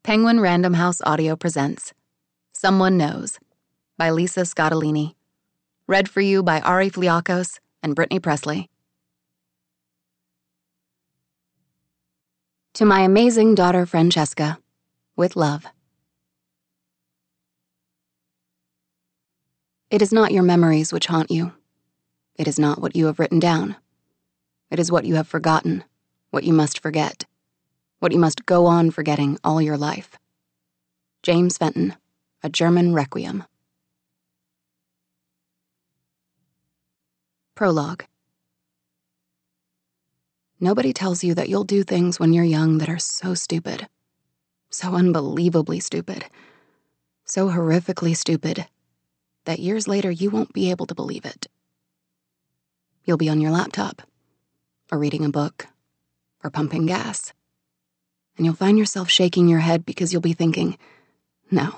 Penguin Random House Audio presents Someone Knows by Lisa Scottolini. Read for you by Ari Fliakos and Brittany Presley. To my amazing daughter Francesca, with love. It is not your memories which haunt you. It is not what you have written down. It is what you have forgotten, what you must forget, what you must go on forgetting all your life. James Fenton, A German Requiem. Prologue. Nobody tells you that you'll do things when you're young that are so stupid, so unbelievably stupid, so horrifically stupid, that years later you won't be able to believe it. You'll be on your laptop, or reading a book, or pumping gas, and you'll find yourself shaking your head because you'll be thinking, no,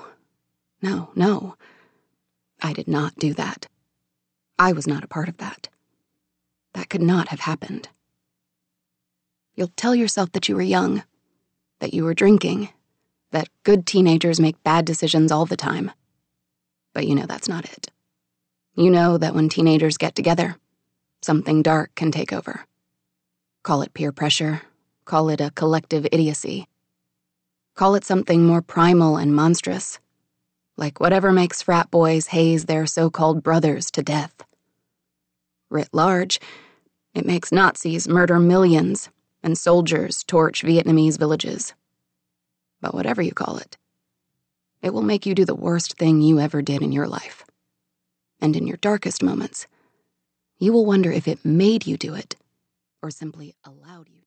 I did not do that. I was not a part of that. That could not have happened. You'll tell yourself that you were young, that you were drinking, that good teenagers make bad decisions all the time. But you know that's not it. You know that when teenagers get together, something dark can take over. Call it peer pressure, call it a collective idiocy. Call it something more primal and monstrous, like whatever makes frat boys haze their so-called brothers to death. Writ large, it makes Nazis murder millions and soldiers torch Vietnamese villages. But whatever you call it, it will make you do the worst thing you ever did in your life. And in your darkest moments, you will wonder if it made you do it or simply allowed you to.